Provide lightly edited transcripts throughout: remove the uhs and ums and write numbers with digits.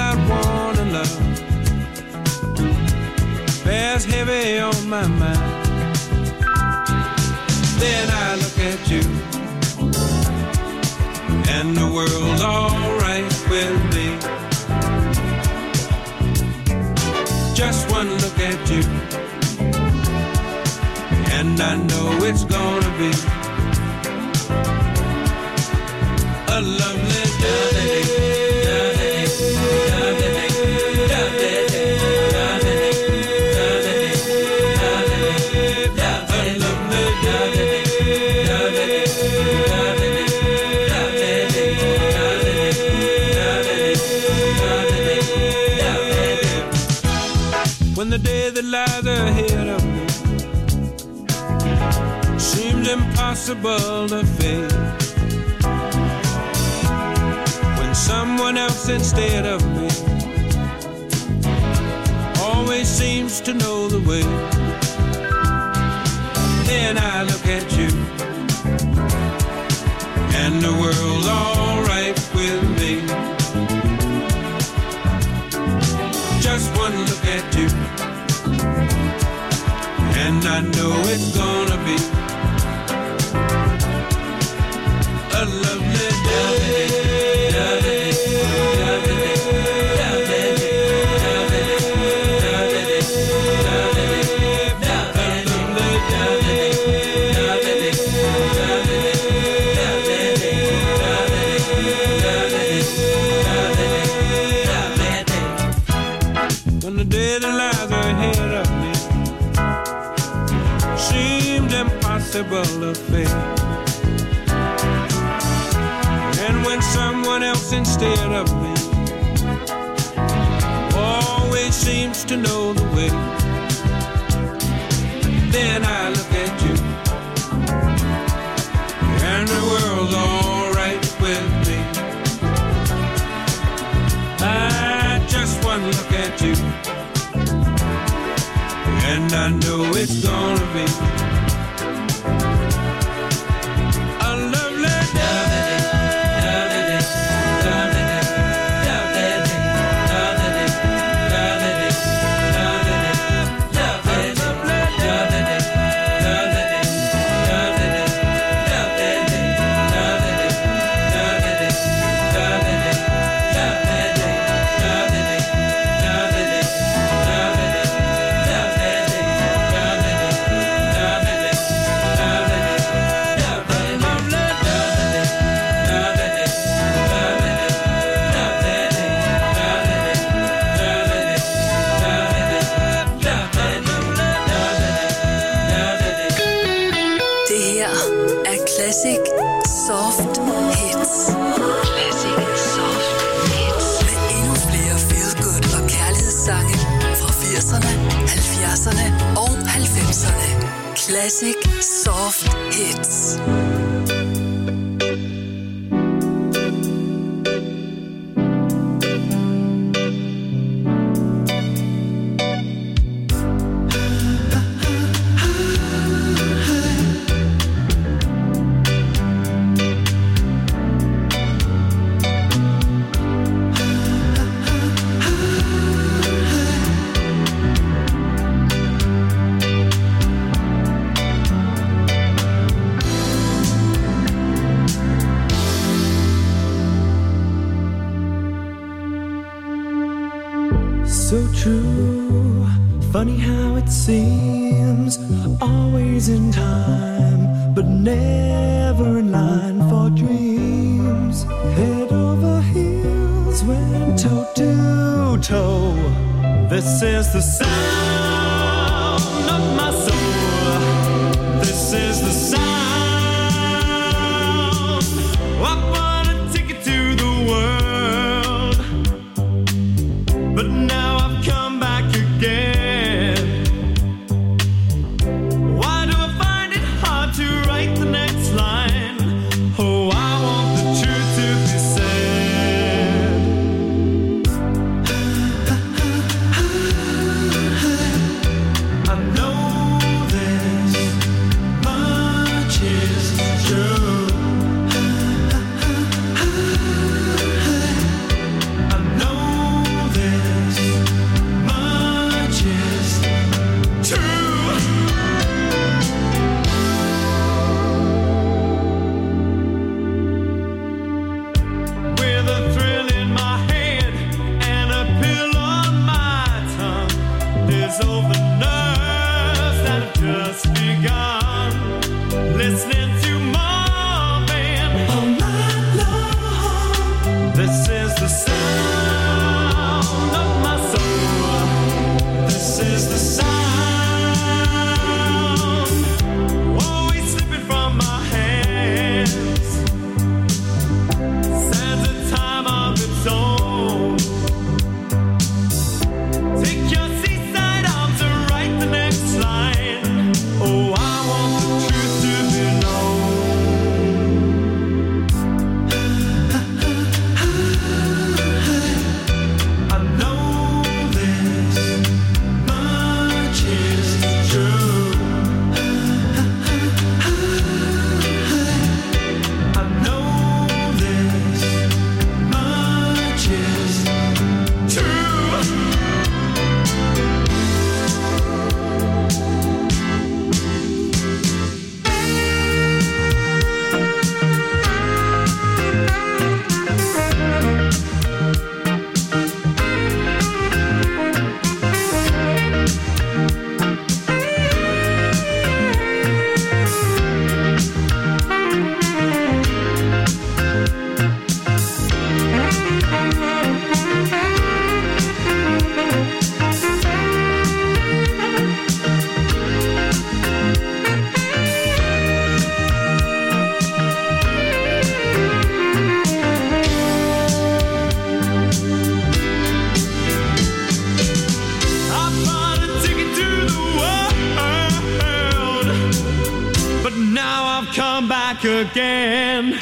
not wanna love bears heavy on my mind. Then I look at you, and the world's alright with me. Just one look at you, and I know it's gonna be a lovely day. When the day that lies ahead of me seems impossible to face, when someone else instead of me always seems to know the way, then I look at you, and the world's alright with me. Just one look at you, and I know it's gonna be a lovely day. When the day that lies ahead of me seems impossible to face, and when someone else instead of me always seems to know the way, then I look at you, and the world's alright with me. Just one look at you, and I know it's gonna be a lovely day. Classic Soft Hits. Classic Soft Hits. Med endnu flere feel-good og kærlighedssange fra 80'erne, 70'erne og 90'erne. Classic Soft Hits. So true, funny how it seems, always in time, but never in line for dreams. Head over heels, went toe to toe. This is the sound of my soul. This is the sound. I bought a ticket to the world, but now I've come back again. Why do I find it hard to write the next line? Oh, I want the truth to be said. I know this much is true. I know again.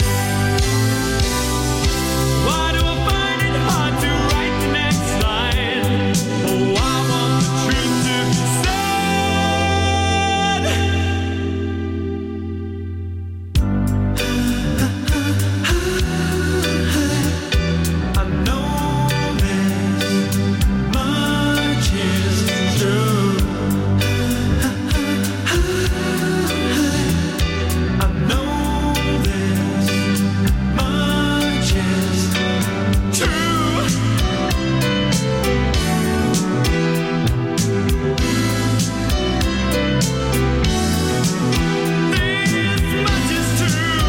Why do I find it hard to write the next line? Oh, I want the truth to be said. I know this much is true. I know this much is true. This much is true.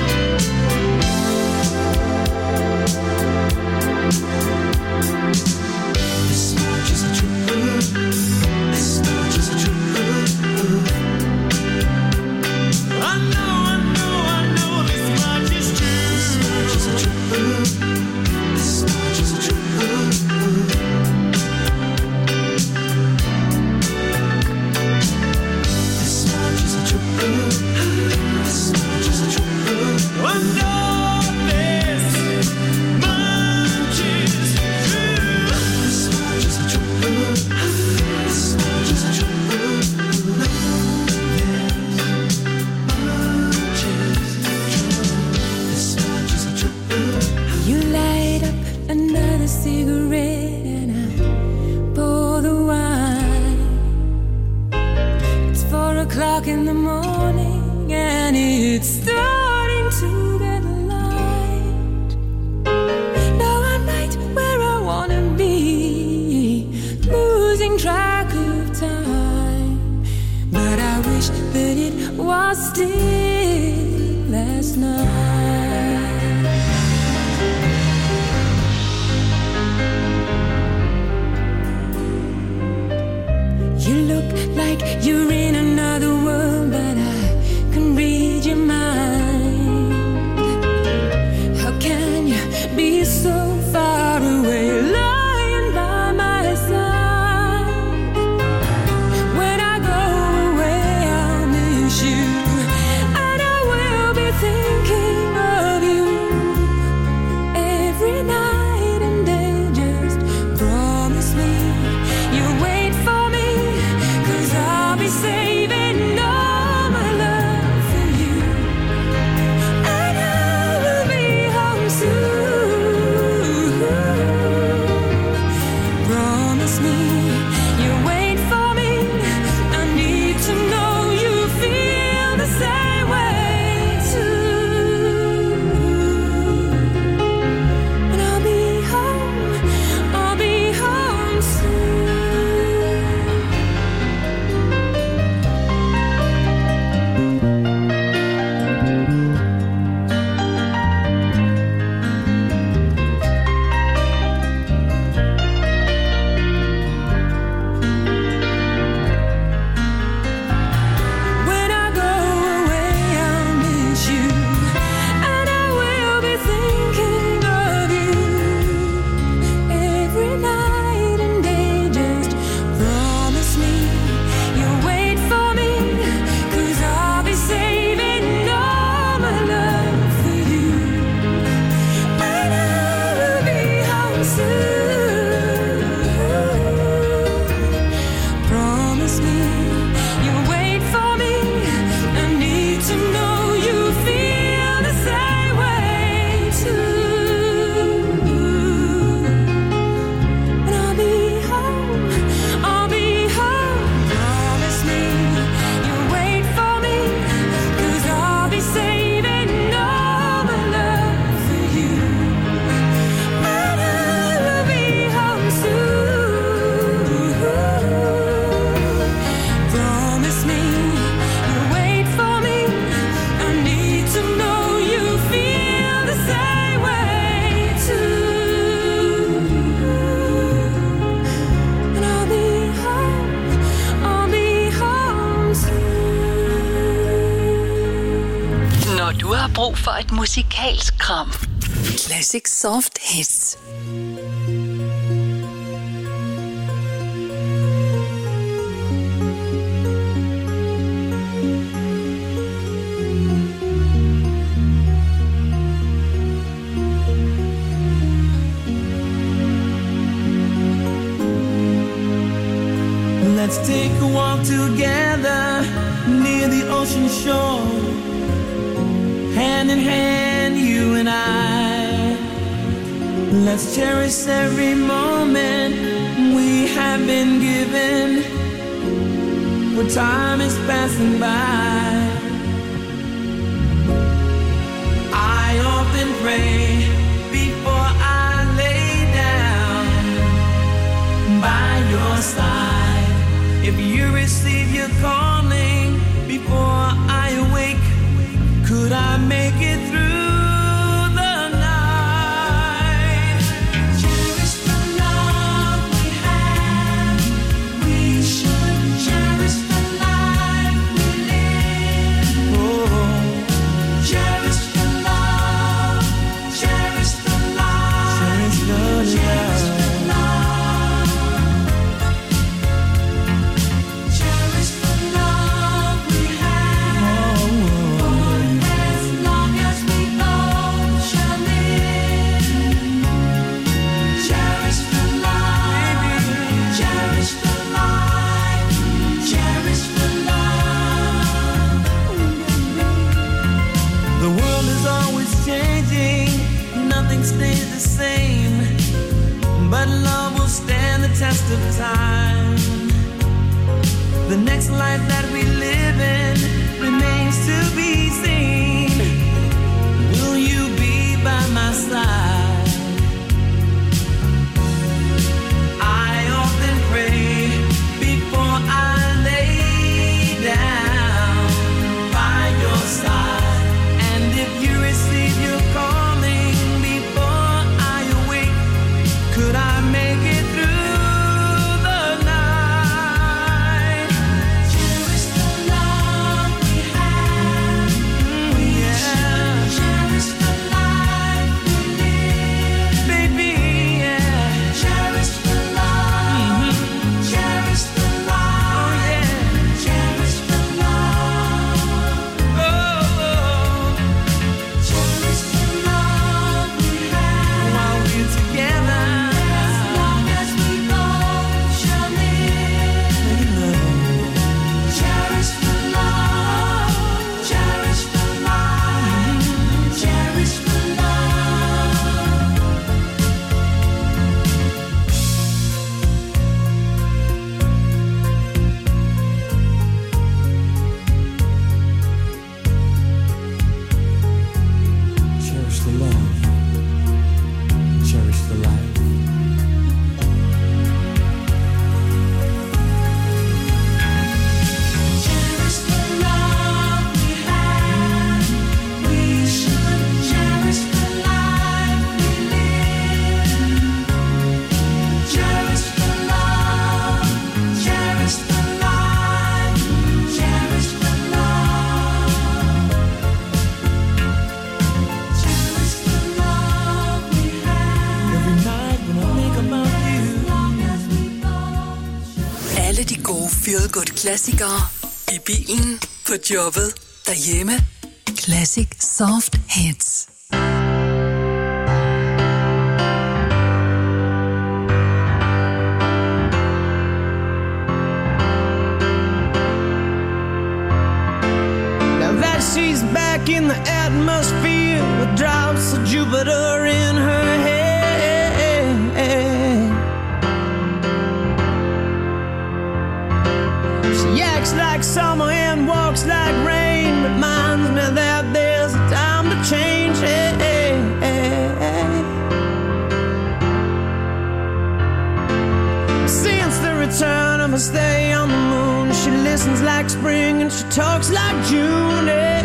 This much is true. This much is true. I know this much is true. This much is true. This much is true. This much is true. This much is true. I know this much is true. This much is true. This much is true. You light up another cigarette and I pour the wine. It's 4 o'clock in the morning and it's starting to get light. Now I'm right where I wanna be, losing track of time. But I wish that it was still last night. You look like you're in another world, but I can read your mind. How can you be so far away, lying by my side? When I go away, I'll miss you, and I will be thinking of you every night and day. Just promise me you'll wait for me, 'cause I'll be saving all my love for you, and I will be home soon. Promise me you'll wait for me. I need to know you feel the same way too. And I'll be home soon. When I go away, I'll miss you, and I will be thinking of you every night and day. Just promise me you'll wait for me, 'cause I'll be saving all my love for you, and I will be home soon. Promise me you'll wait for me. I need to know you feel the same way too. And I'll be home. Promise me you'll wait for me, 'cause I'll be saving all my love for you, and I will be home soon. Promise me you'll wait for me. I need to know you feel the same way too. And I'll be home soon. Når du har brug for et musikalsk kram. Classic Soft Hits. Let's take a walk together near the ocean shore, hand in hand, you and I. Let's cherish every moment we have been given, for time is passing by. I often pray before I lay down by your side. If you receive your calling before I awake, could I make it through? Stays the same, but love will stand the test of time. The next life that we live in remains to be seen. Will you be by my side? I often pray before I lay down by your side, and if you receive your calling, could I make it through the night? Cherish the love we have. Yeah. Cherish the life we live. Baby, yeah. Cherish the love. Cherish the life. Oh, yeah. Cherish the love. Oh, oh. Cherish the love we have. While we're together. Klassikere i bilen, på jobbet, derhjemme. Classic Soft Hits. Now that she's back in the atmosphere with drops of Jupiter in her head, she acts like summer and walks like rain, reminds me that there's a time to change. Since the return of her stay on the moon, she listens like spring and she talks like June.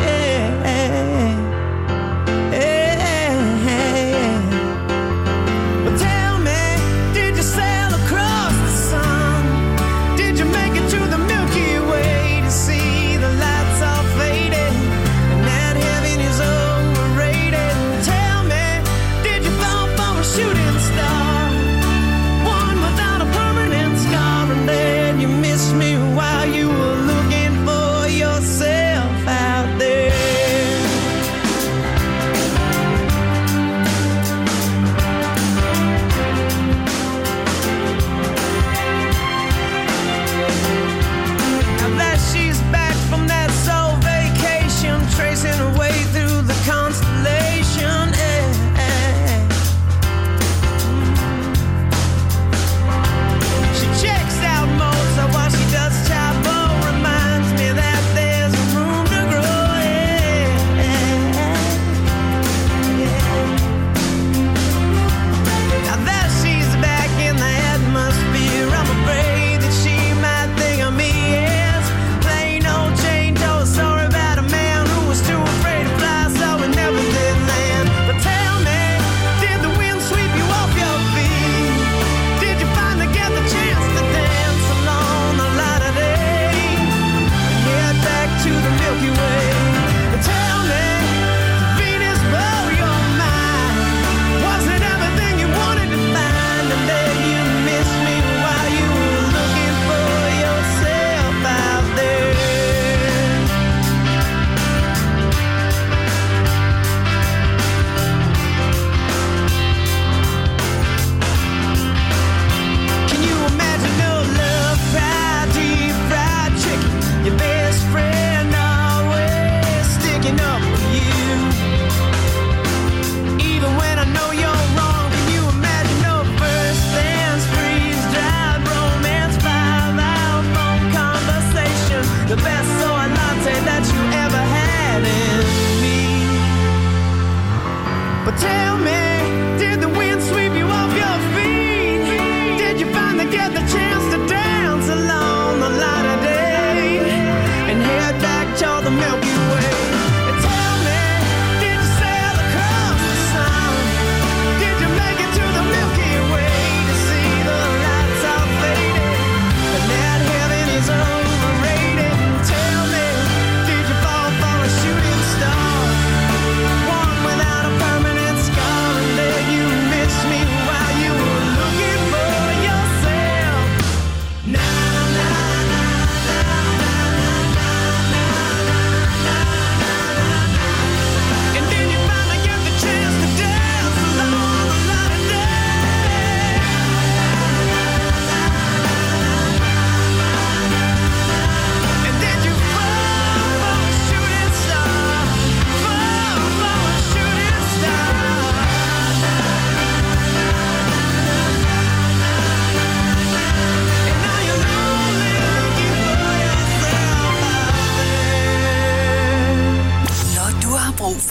But tell me, did you sail across the sun? Did you make it to the Milky Way to see the lights all faded and that heaven is overrated? Tell me, did you fall for a shooting star, one without a permanent scar, and then you missed me while you were looking for yourself out there?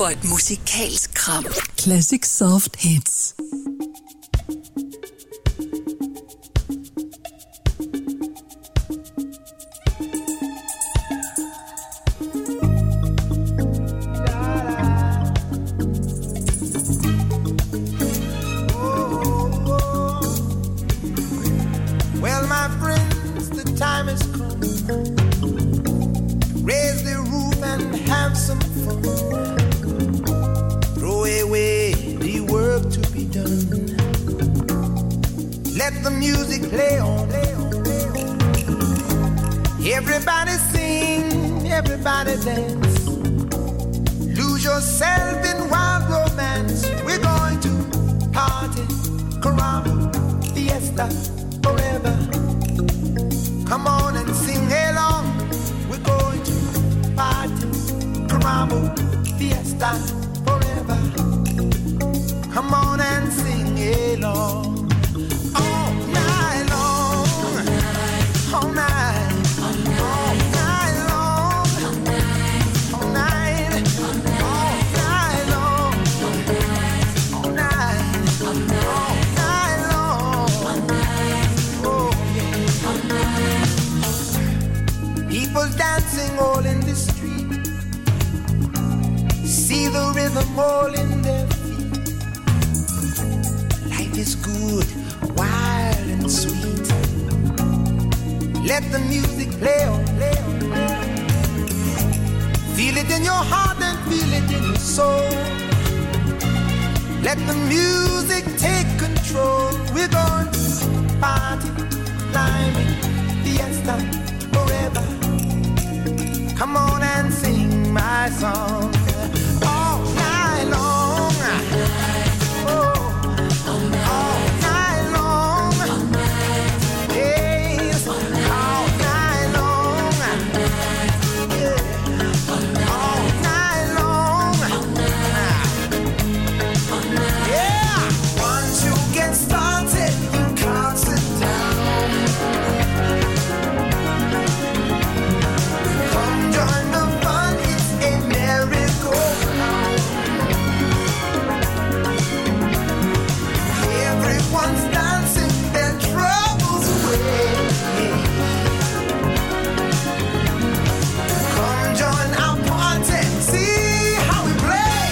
for et musikalsk kram. Classic Soft Hits. Everybody sing, everybody dance. Lose yourself in wild romance. We're going to party, caramba, fiesta, forever. Come on and sing along. We're going to party, caramba, fiesta, forever. Come on and sing along. All night long, all night. People dancing all in the street. See the rhythm all in their feet. Life is good, wild and sweet. Let the music play on, play on, play on. Feel it in your heart and feel it in your soul. Let the music take control. We're going to party, climbing, fiesta, forever. Come on and sing my song all night long. Oh, all night long. Yes, all night long. Yeah, all night long. Yeah, once you get started, you can't sit down. Join the fun, it's a merry-go-round. Everyone's dancing their troubles away. Come join our party, see how we play.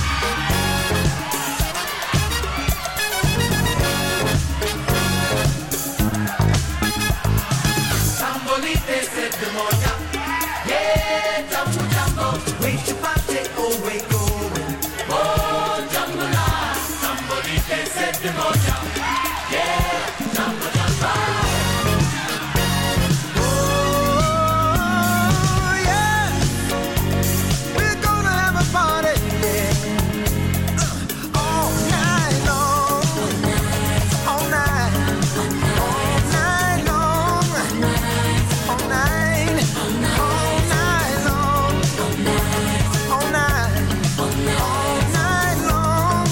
Sambolite se demonia. Yeah, jumbo, jumbo, wait your party, oh, we're going. Oh, jumbo, la, somebody they said the moja. Yeah, jumbo, jumbo. Oh, yeah, we're gonna have a party, yeah. All night long, all night, all night long, all night, all night long, all night, all night long.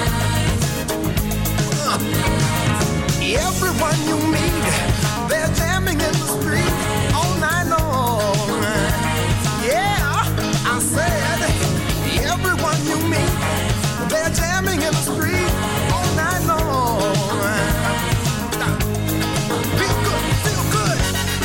Everyone you meet, they're jamming in the street all night long. Yeah, I said, everyone you meet, they're jamming in the street all night long. Feel good, feel good.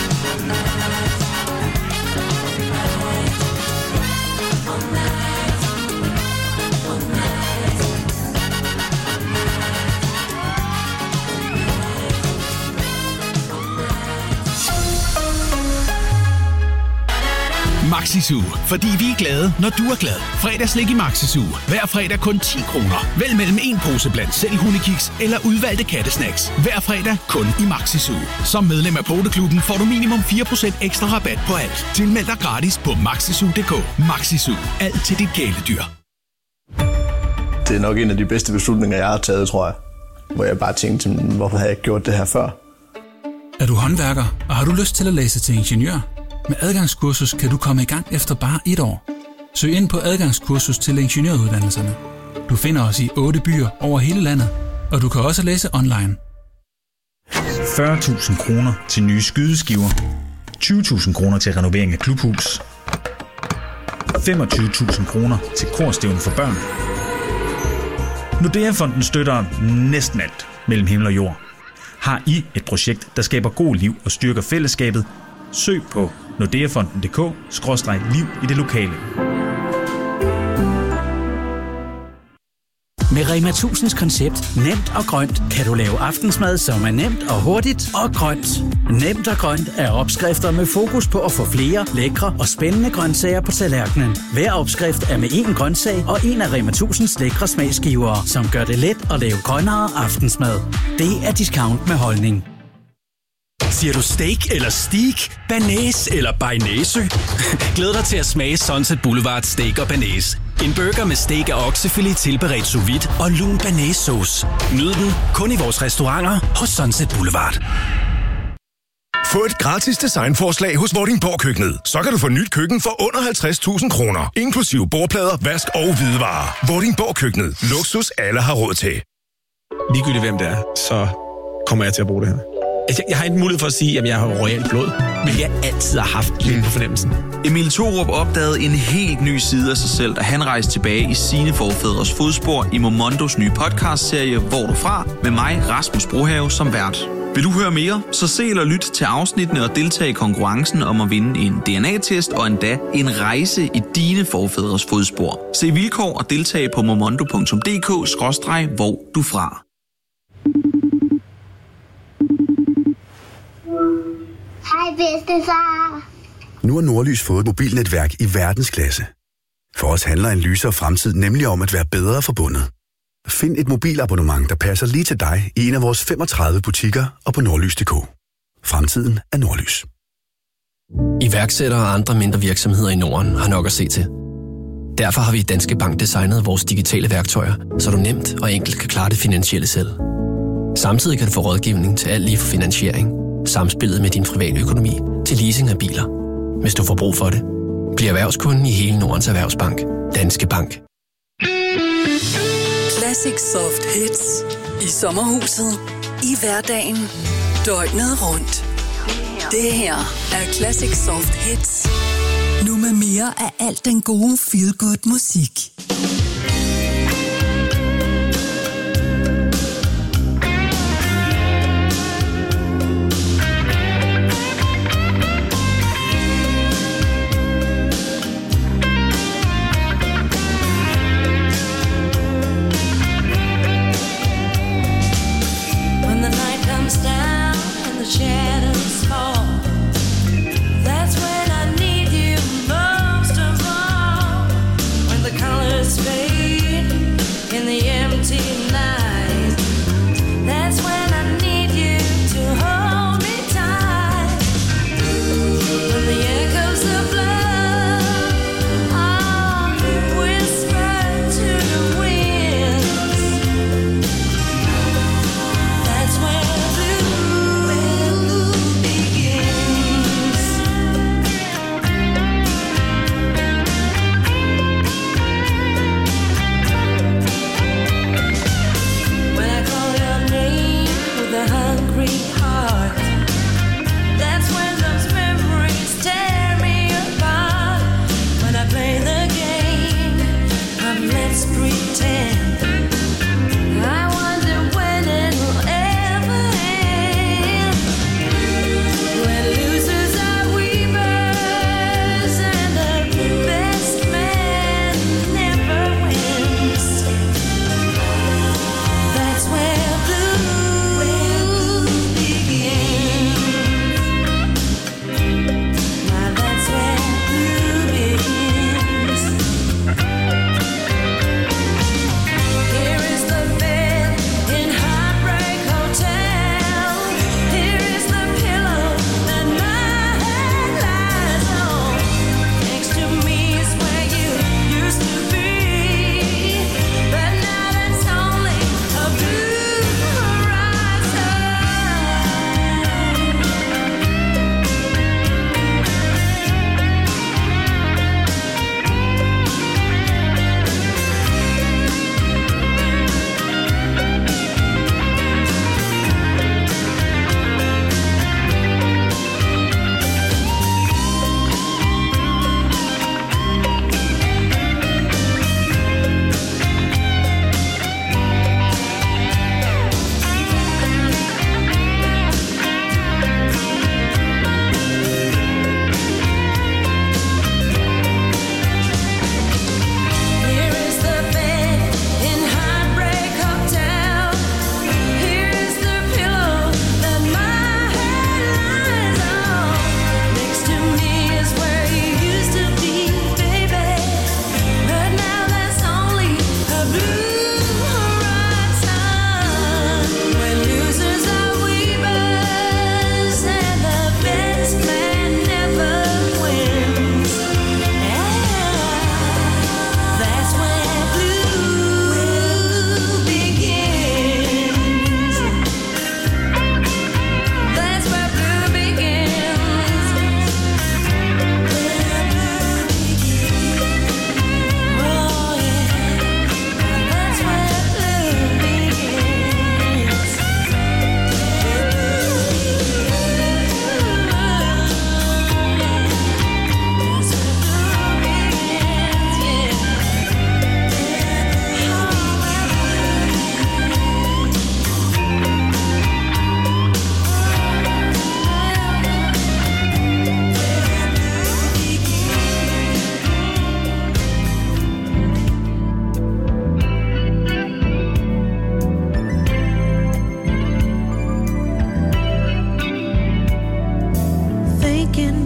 Maxi-Zoo, fordi vi er glade, når du er glad. Fredagslik i Maxi-Zoo. Hver fredag kun 10 kroner. Vælg mellem en pose blandt selv hundekiks eller udvalgte kattesnacks. Hver fredag kun i Maxi-Zoo. Som medlem af Poteklubben får du minimum 4% ekstra rabat på alt. Tilmeld dig gratis på maxizoo.dk. Maxi-Zoo. Alt til dit kæledyr. Det er nok en af de bedste beslutninger, jeg har taget, tror jeg. Hvor jeg bare tænkte, hvorfor har jeg ikke gjort det her før? Er du håndværker, og har du lyst til at læse til ingeniør? Med adgangskursus kan du komme i gang efter bare 1 år. Søg ind på adgangskursus til ingeniøruddannelserne. Du finder os i 8 byer over hele landet, og du kan også læse online. 40.000 kroner til nye skydeskiver. 20.000 kroner til renovering af klubhus. 25.000 kroner til korstævne for børn. Nordea-fonden støtter næsten alt mellem himmel og jord. Har I et projekt, der skaber god liv og styrker fællesskabet? Søg på nordeafonden.dk/liv i det lokale. Med Rema 1000's koncept Nemt og Grønt kan du lave aftensmad, som er nemt og hurtigt og grønt. Nemt og Grønt er opskrifter med fokus på at få flere lækre og spændende grøntsager på tallerkenen. Hver opskrift er med én grøntsag og en af Rema 1000's lækre smagsgivere, som gør det let at lave grønnere aftensmad. Det er discount med holdning. Siger du steak eller steak, banæs eller bearnaise? Glæd dig til at smage Sunset Boulevard Steak og Banæs. En burger med steak af oksefilet tilberedt sous vide og lun banæssauce. Nyd den kun i vores restauranter hos Sunset Boulevard. Få et gratis designforslag hos Vordingborg Køkkenet. Så kan du få nyt køkken for under 50.000 kroner. Inklusive bordplader, vask og hvidevarer. Vordingborg Køkkenet. Luksus alle har råd til. Ligegyldigt hvem det er, så kommer jeg til at bruge det her. Jeg har ikke mulighed for at sige, at jeg har royalt blod, men jeg altid har haft lidt på fornemmelsen. Emil Thorup opdagede en helt ny side af sig selv, da han rejste tilbage i sine forfædres fodspor i Momondos nye podcastserie Hvor du fra, med mig, Rasmus Brohave, som vært. Vil du høre mere, så se eller lyt til afsnittene og deltage i konkurrencen om at vinde en DNA-test og endda en rejse i dine forfædres fodspor. Se vilkår og deltage på momondo.dk/hvor du fra. Hej bedstefar. Nu har Nordlys fået et mobilnetværk i verdensklasse. For os handler en lysere fremtid nemlig om at være bedre forbundet. Find et mobilabonnement, der passer lige til dig i en af vores 35 butikker og på nordlys.dk. Fremtiden er Nordlys. Iværksættere og andre mindre virksomheder i Norden har nok at se til. Derfor har vi i Danske Bank designet vores digitale værktøjer, så du nemt og enkelt kan klare det finansielle selv. Samtidig kan du få rådgivning til alt lige fra finansiering, samspillet med din private økonomi til leasing af biler. Hvis du får brug for det, bliv erhvervskunden i hele Nordens Erhvervsbank. Danske Bank. Classic Soft Hits. I sommerhuset. I hverdagen. Døgnet rundt. Det her er Classic Soft Hits. Nu med mere af alt den gode feel-good musik.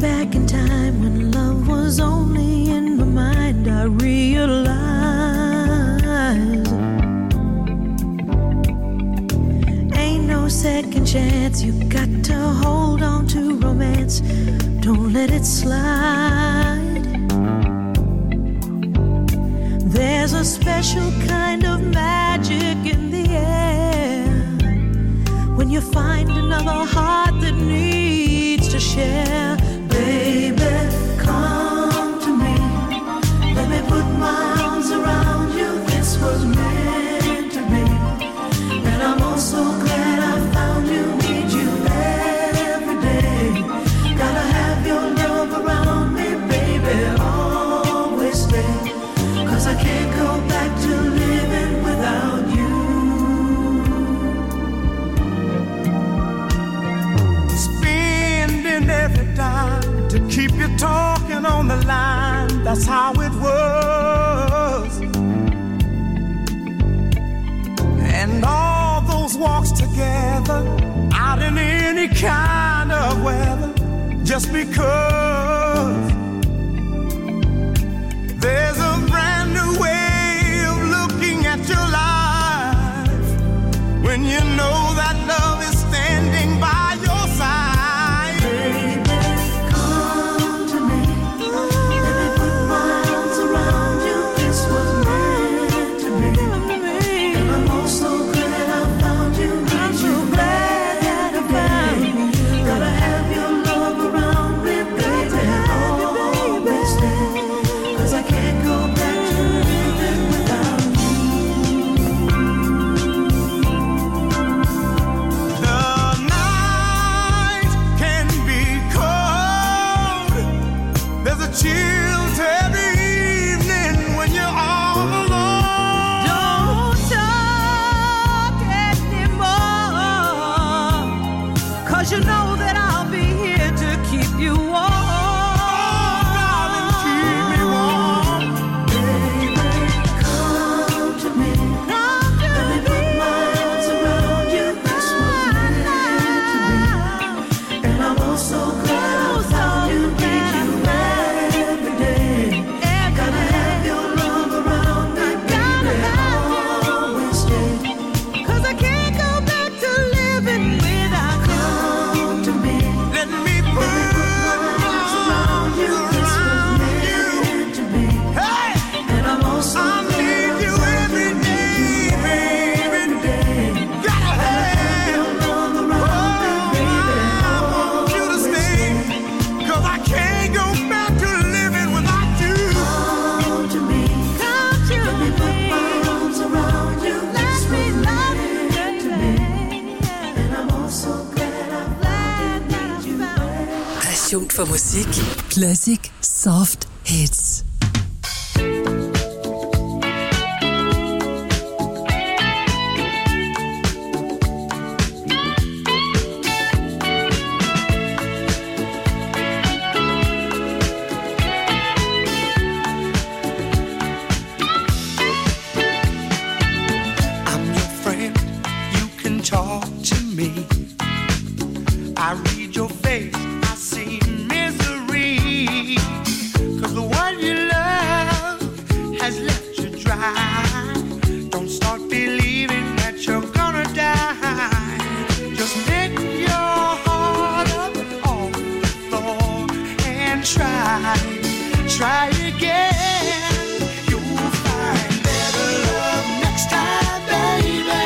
back in time when love was only in my mind, I realized ain't no second chance. You got to hold on to romance, don't let it slide. There's a special kind of magic in the air when you find another heart that needs to share. Baby, come to me, let me put my arms around you. This was meant to be, and I'm also glad I found you. Need you every day, gotta have your love around me, baby, always stay, 'cause I can't go back to living without you. Spending every dime to keep you talking on the line, that's how it was. And all those walks together, out in any kind of weather, just because there's a brand new way of looking at your life when you know that love is standing by your side. Baby, come to me, let me put my arms around you. This was meant to be, and I'm also glad I found you. I'm so glad that I found you. Gotta have your love around me, baby, always stay, 'cause I can't go back to living without you. The night can be cold, there's a chill to every evening when you're all alone. Don't talk anymore, 'cause you know that I'll be here to keep you warm. Oh, darling, keep me warm. Baby, come to me, let me put my arms around you. This was meant to be, and I'm also glad I found you. Need you every day, gotta have your love around me, baby, always stay, 'cause I can't go back to living without you. Come to me, let me put my arms around you. This was meant to be, hey, and I'm also need you every day, baby. Gotta have your love around me, baby. I want you to stay, 'cause I can't go back to living without you. Come to me, let me put my arms around you. This was meant to be, and I'm also glad I found you. Passion for musik. Classic Soft Hits. I'm your friend, you can talk to me. I read your face, I see misery, 'cause the one you love has left you dry. Don't start believing that you're gonna die. Just pick your heart up off the floor and try again. You'll find better love next time, baby.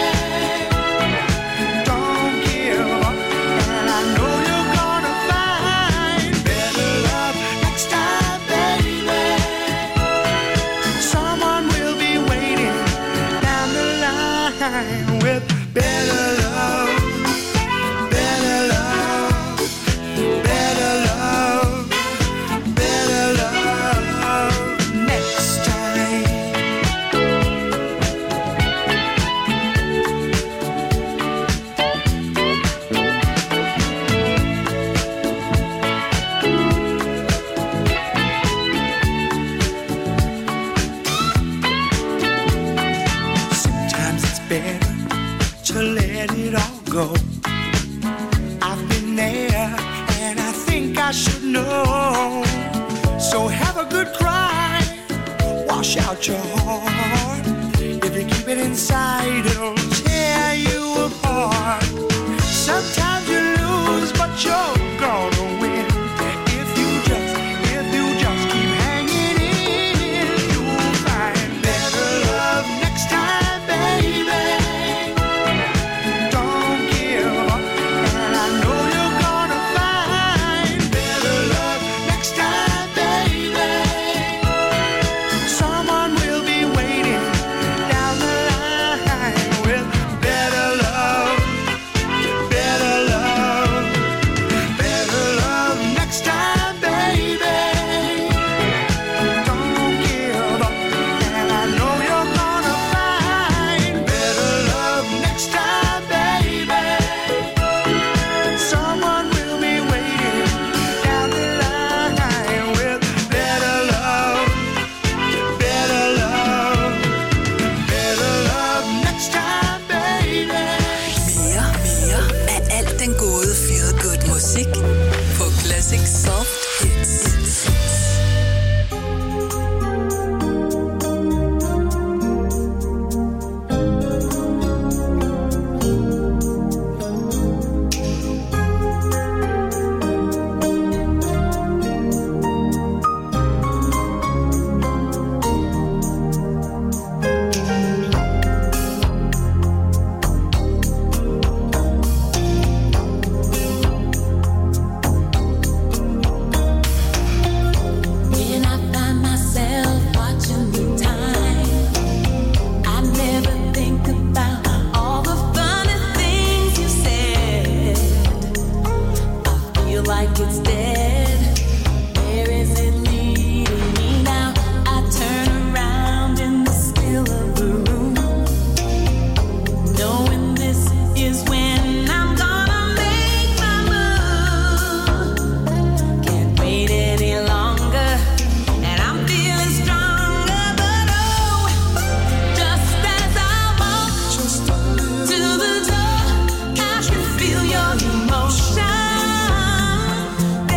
Don't give up, and I know you're gonna find better love next time, baby. Someone will be waiting down the line with better love, better love, better love, better love. shout your heart. If you keep it inside, it'll tear you apart. Sometimes you lose, but you're gonna win. If you just keep hanging in, you'll find better love next time, baby. Don't give up, and I know you're gonna find better love next time, baby. Someone will be waiting down the line with better love, better love, better love next time, baby. Don't give up, and I know you're gonna find better love next time, baby. Someone will be waiting down the line with better love, better love, better love next time, baby. Mere af alt den gode feel good musik på Classic Soft Hits. When I find myself watching the time, I never think about all the funny things you said. I feel like it's dead. Where is it leading me now? I turn around in the still of the room, knowing this is when I'm gonna make my move. Can't wait any longer, and I'm feeling stronger. But oh, just as I walk to the door, I can feel your emotion.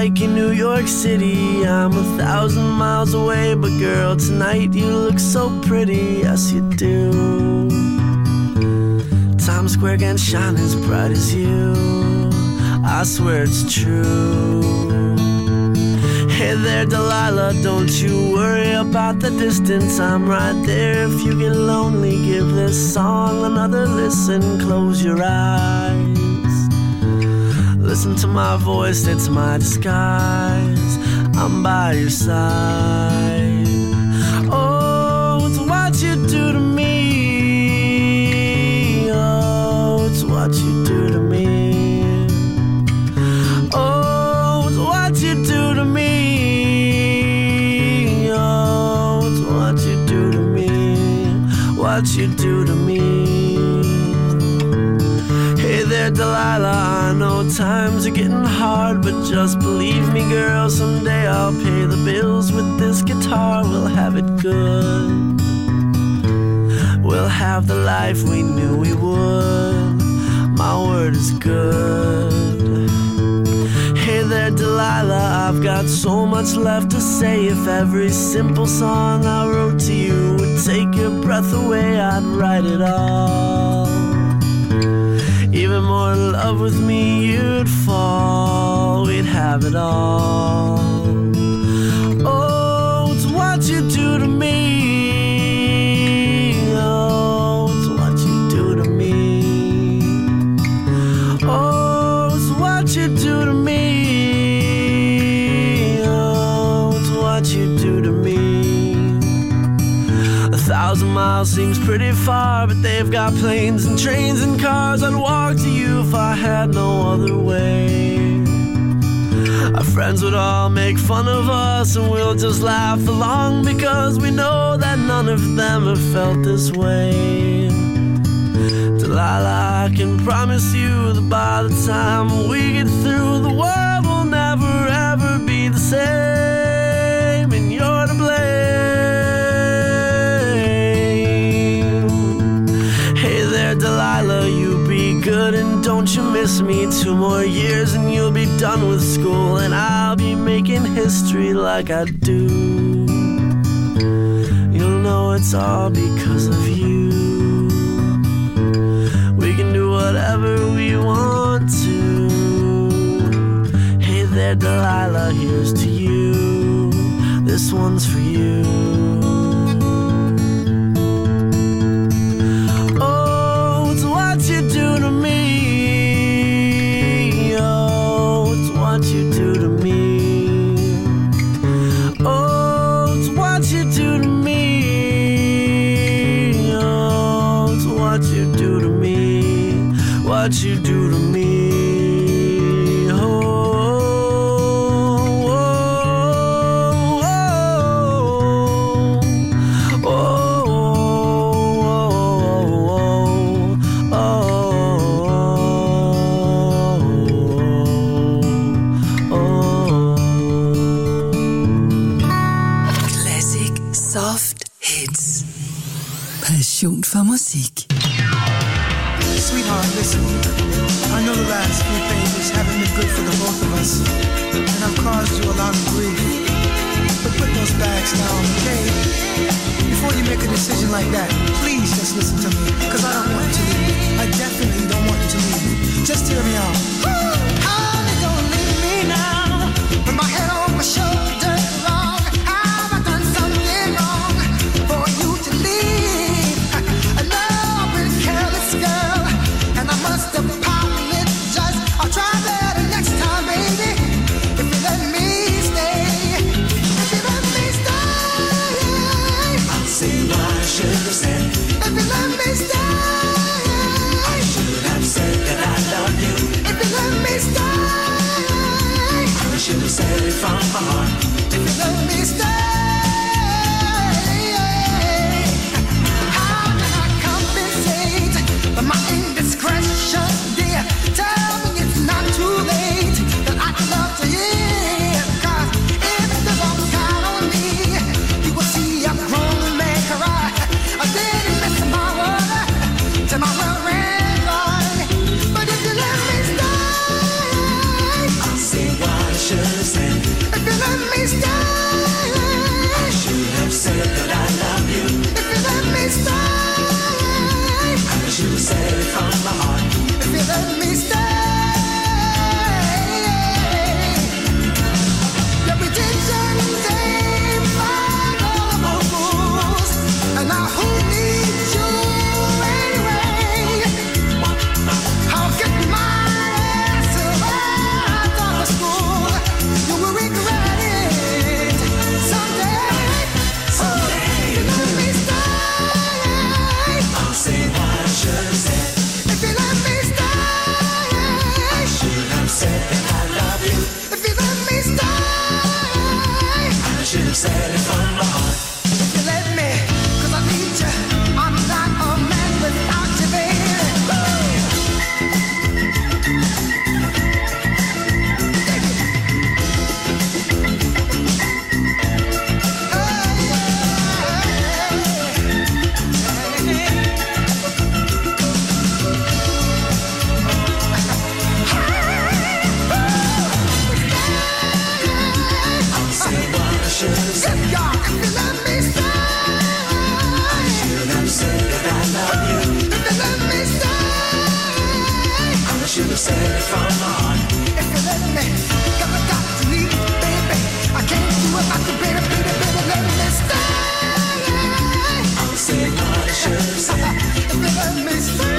like in New York City. I'm 1,000 miles away, but girl, tonight you look so pretty. Yes, you do. Times Square can't shine as bright as you. I swear it's true. Hey there, Delilah, don't you worry about the distance. I'm right there if you get lonely. Give this song another listen. Close your eyes. Listen to my voice, it's my disguise. I'm by your side. Oh, it's what you do to me. Oh, it's what you do to me. Oh, it's what you do to me. Oh, it's what you do to me. What you do to me. Hey there, Delilah, I know times are getting hard, but just believe me, girl, someday I'll pay the bills with this guitar. We'll have it good. We'll have the life we knew we would. My word is good. Hey there, Delilah, I've got so much left to say. If every simple song I wrote to you would take your breath away, I'd write it all. Even more in love with me, you'd fall. We'd have it all. Oh, it's what you do to me. Oh, it's what you do to me. Oh, it's what you do to me. Oh, it's what you do to me. 1,000 miles seems pretty far, but they've got planes and trains and cars. I'd walk to you if I had no other way. Our friends would all make fun of us, and we'll just laugh along, because we know that none of them have felt this way. Delilah, I can promise you that by the time we get through, the world will never ever be the same, and you're to blame. Delilah, you be good and don't you miss me. 2 more years and you'll be done with school, and I'll be making history like I do. You'll know it's all because of you. We can do whatever we want to. Hey there, Delilah, here's to you. This one's for you. What you do to me. Oh, it's what you do to me. Oh, it's what you do to me. Oh, it's what you do to me. What you do to me. For musik. Sweetheart, listen. I know the last few pages haven't been good for the both of us, and I've caused you a lot of grief. But put those bags down, okay? Before you make a decision like that, please just listen to me, because I don't want you to leave. I definitely don't want you to leave. Just hear me out. How you gonna leave me now? With my head on my shoulders wrong. Have I done something wrong for you to leave? Girl, and I must apologize. I'll try better next time, baby. If you let me stay, if you let me stay, I'll say what I should have said. If you let me stay, I should have said that I love you. If you from my heart. If you let me, gotta leave, baby. I can't do it, I can baby, let me stay. I'm saying what I should say. If you let me stay.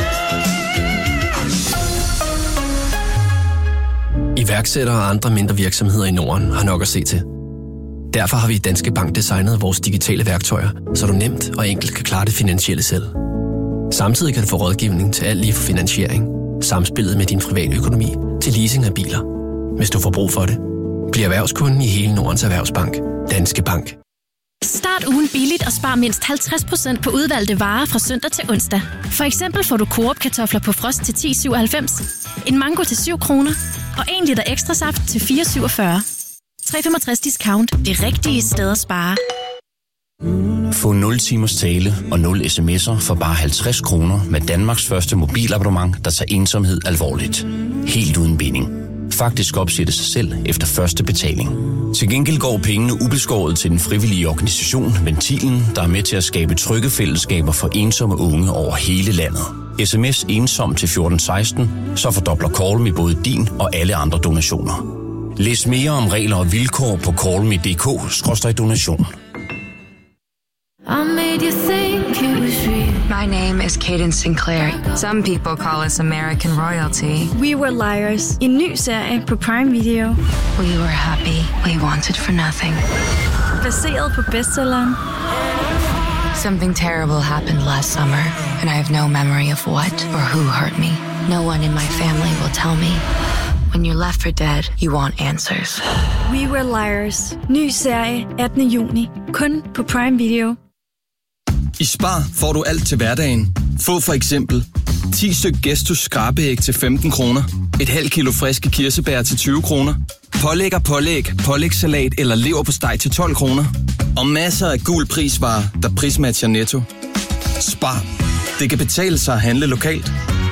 Iværksættere og andre mindre virksomheder i Norden har nok at se til. Derfor har vi i Danske Bank designet vores digitale værktøjer, så du nemt og enkelt kan klare det finansielle selv. Samtidig kan du få rådgivning til alt lige fra finansiering, samspillet med din private økonomi til leasing af biler. Hvis du får brug for det, bliv erhvervskunden i hele Nordens Erhvervsbank. Danske Bank. Start ugen billigt og spar mindst 50% på udvalgte varer fra søndag til onsdag. For eksempel får du Coop-kartofler på frost til 10,97, en mango til 7 kroner og 1 liter ekstra saft til 4,47. 3,65 discount. Det rigtige sted at spare. Få 0 timers tale og 0 sms'er for bare 50 kroner med Danmarks første mobilabonnement, der tager ensomhed alvorligt. Helt uden binding. Faktisk opsætte sig selv efter første betaling. Til gengæld går pengene ubeskåret til den frivillige organisation Ventilen, der er med til at skabe trygge fællesskaber for ensomme unge over hele landet. SMS ensom til 1416, så fordobler Call Me både din og alle andre donationer. Læs mere om regler og vilkår på callme.dk/donation. I made you think it was real. My name is Cadence Sinclair. Some people call us American royalty. We Were Liars. En ny serie på Prime Video. We were happy. We wanted for nothing. Baseret på bestselleren. Something terrible happened last summer, and I have no memory of what or who hurt me. No one in my family will tell me. When you're left for dead, you want answers. We Were Liars. Ny serie 18. juni. Kun på Prime Video. I Spar får du alt til hverdagen. Få for eksempel 10 styk Gestus skrabeæg til 15 kroner, et halvt kilo friske kirsebær til 20 kroner, pålæg og pålæg, pålægssalat eller leverpostej til 12 kroner, og masser af gul prisvarer, der prismatcher Netto. Spar. Det kan betale sig at handle lokalt.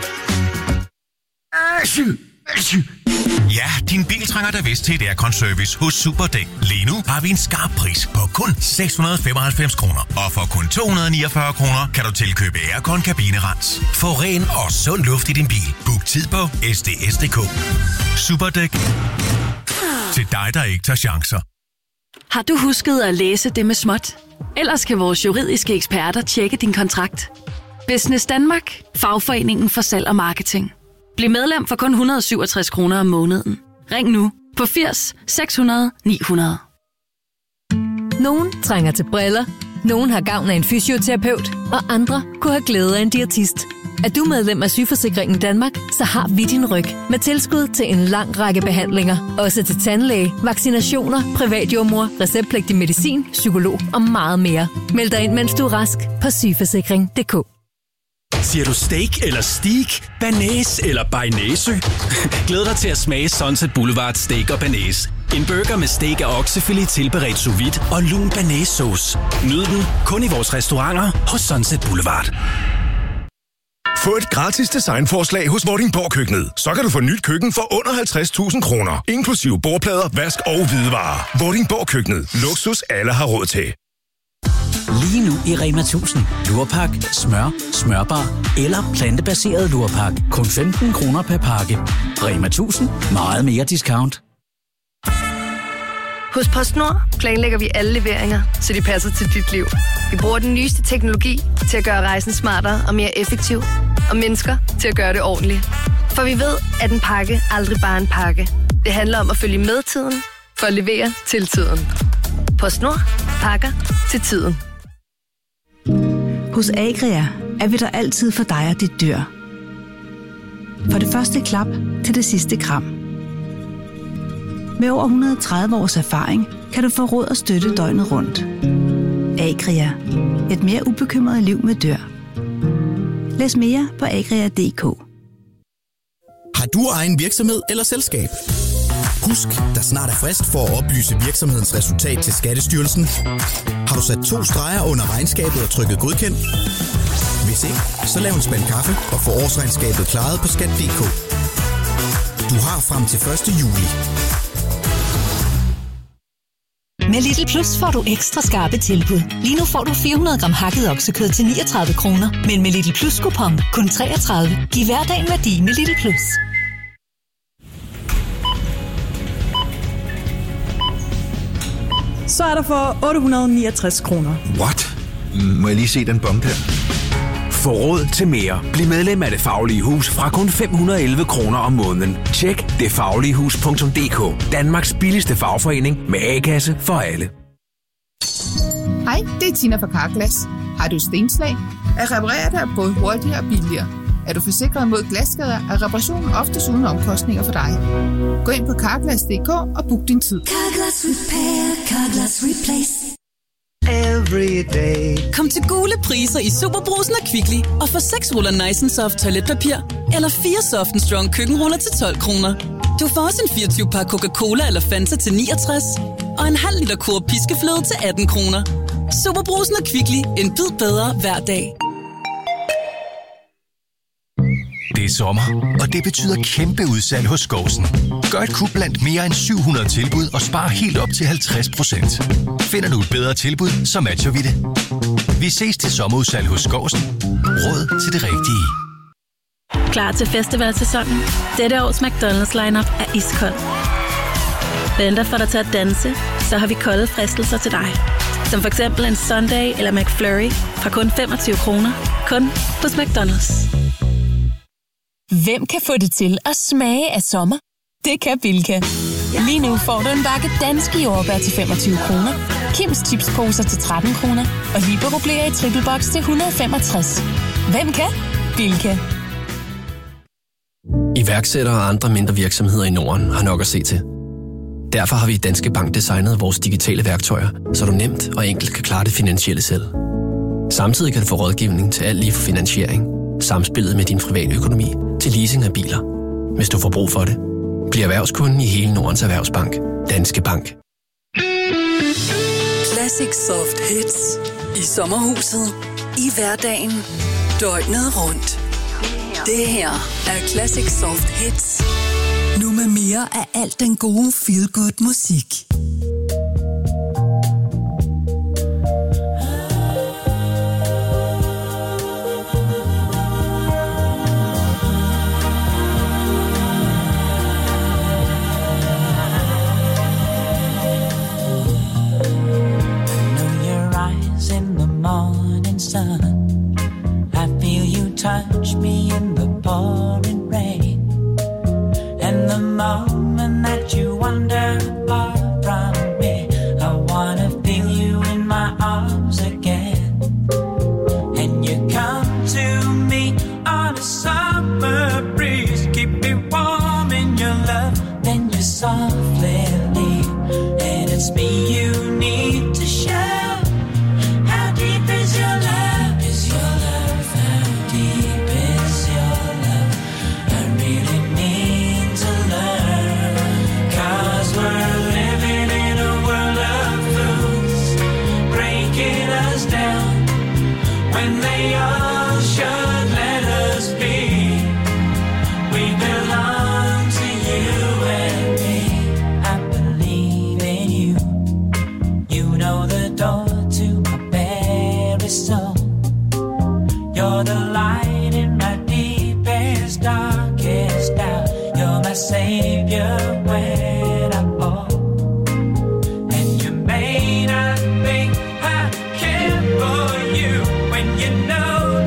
Ja, din bil trænger da vist til et aircon-service hos Superdæk. Lige nu har vi en skarp pris på kun 695 kroner. Og for kun 249 kroner kan du tilkøbe aircon kabinerens. Få ren og sund luft i din bil. Book tid på sds.dk. Superdæk. Til dig, der ikke tager chancer. Har du husket at læse det med småt? Ellers kan vores juridiske eksperter tjekke din kontrakt. Business Danmark. Fagforeningen for salg og marketing. Bliv medlem for kun 167 kroner om måneden. Ring nu på 80 600 900. Nogen trænger til briller, nogen har gavn af en fysioterapeut, og andre kunne have glæde af en diætist. Er du medlem af Sygeforsikringen Danmark, så har vi din ryg med tilskud til en lang række behandlinger. Også til tandlæge, vaccinationer, privatjordmor, receptpligtig medicin, psykolog og meget mere. Meld dig ind, mens du er rask på sygeforsikring.dk. Siger du steak eller steak, banæs eller bearnaisesø? Glæd dig til at smage Sunset Boulevard Steak og Banæs. En burger med steak og oksefilet tilberedt sous vide og lun banæssauce. Nyd den kun i vores restauranter hos Sunset Boulevard. Få et gratis designforslag hos Vordingborg Køkkenet. Så kan du få nyt køkken for under 50.000 kroner. Inklusive bordplader, vask og hvidevarer. Vordingborg Køkkenet. Luksus alle har råd til. Lige nu i Rema 1000. Lurpak, smør, smørbar eller plantebaseret lurpak. Kun 15 kroner per pakke. Rema 1000. Meget mere discount. Hos PostNord planlægger vi alle leveringer, så de passer til dit liv. Vi bruger den nyeste teknologi til at gøre rejsen smartere og mere effektiv. Og mennesker til at gøre det ordentligt. For vi ved, at en pakke aldrig bare er en pakke. Det handler om at følge med tiden for at levere til tiden. PostNord. Pakker til tiden. Hos Agria er vi der altid for dig og dit dyr. For det første klap til det sidste kram. Med over 130 års erfaring kan du få råd og støtte døgnet rundt. Agria. Et mere ubekymret liv med dyr. Læs mere på agria.dk. Har du egen virksomhed eller selskab? Husk, der snart er frist for at oplyse virksomhedens resultat til Skattestyrelsen. Har du sat 2 streger under regnskabet og trykket godkendt? Hvis ikke, så lav en spand kaffe og få årsregnskabet klaret på skat.dk. Du har frem til 1. juli. Med Lidl Plus får du ekstra skarpe tilbud. Lige nu får du 400 gram hakket oksekød til 39 kroner. Men med Lidl Plus kupon kun 33. Giv hverdagen værdi med Lidl Plus. så er der for 869 kroner. What? Må jeg lige se den bom der? Få råd til mere. Bliv medlem af Det Faglige Hus fra kun 511 kroner om måneden. Tjek detfagligehus.dk. Danmarks billigste fagforening med A-kasse for alle. Hej, det er Tina fra Carglass. Har du stenslag? At reparere dig er både hurtigere og billigere. Er du forsikret mod glasskader, er reparationen oftest uden omkostninger for dig. Gå ind på Carglass.dk og book din tid. Carglass Repair, Carglass Replace. Every day. Kom til gule priser i Superbrugsen og Kvickly og få 6 ruller Nice & Soft toiletpapir eller 4 Soft & Strong køkkenruller til 12 kroner. Du får også en 24-pakke Coca-Cola eller Fanta til 69 og en halv liter Coop piskefløde til 18 kroner. Superbrugsen og Kvickly. En bid bedre hver dag. Det er sommer, og det betyder kæmpe udsalg hos Skousen. Gør et kub blandt mere end 700 tilbud og spar helt op til 50%. Finder du et bedre tilbud, så matcher vi det. Vi ses til sommerudsalg hos Skousen. Råd til det rigtige. Klar til festivalsæsonen? Dette års McDonald's lineup er iskold. Venter for dig til at danse, så har vi kolde fristelser til dig. Som for eksempel en Sunday eller McFlurry fra kun 25 kroner. Kun hos McDonald's. Hvem kan få det til at smage af sommer? Det kan Bilka. Lige nu får du en bakke danske jordbær til 25 kroner, Kims chipsposer til 13 kroner og Liberobleer i triple box til 165. Hvem kan? Bilka. Iværksættere og andre mindre virksomheder i Norden har nok at se til. Derfor har vi i Danske Bank designet vores digitale værktøjer, så du nemt og enkelt kan klare det finansielle selv. Samtidig kan du få rådgivning til alt lige fra finansiering, samspillet med din private økonomi til leasing af biler. Hvis du får brug for det, bliv erhvervskunden i hele Nordens Erhvervsbank. Danske Bank. Classic Soft Hits. I sommerhuset. I hverdagen. Døgnet rundt. Det her er Classic Soft Hits. Nu med mere af alt den gode feel-good musik. Morning sun, I feel you touch me in the pouring rain, and the moment that you wander far from me, I wanna feel you in my arms again. And you come to me on a summer breeze, keep me warm in your love, then you softly leave, and it's me you need to share. Savior when I fall, and you may not think I care for you when you know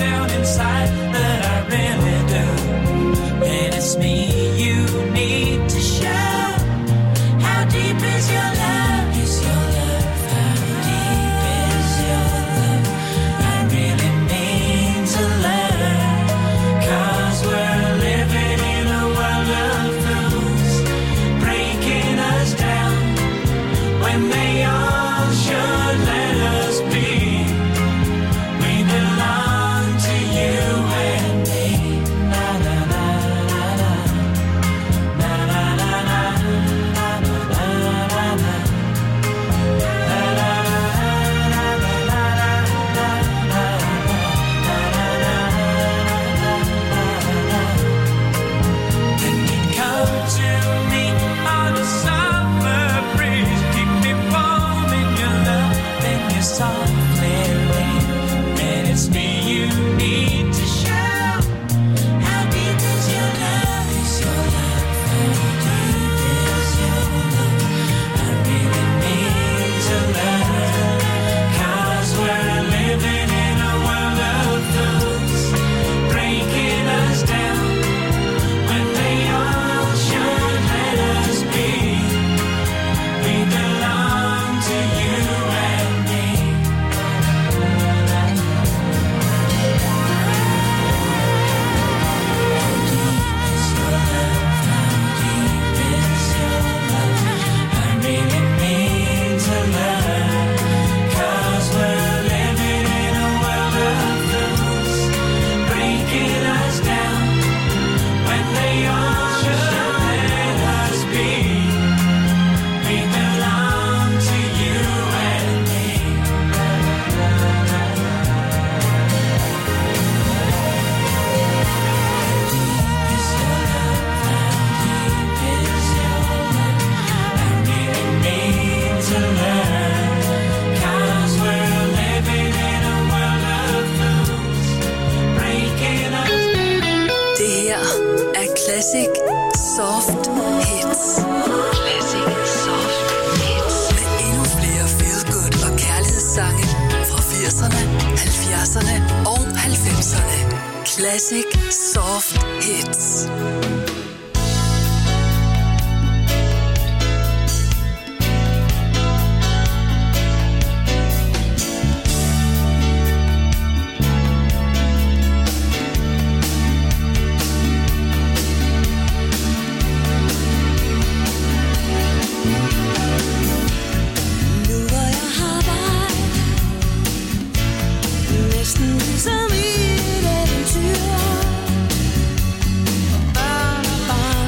Classic Soft Hits. Classic Soft Hits. Med endnu flere feel-good og kærlighedssange fra 80'erne, 70'erne og 90'erne. Classic Soft Hits. Som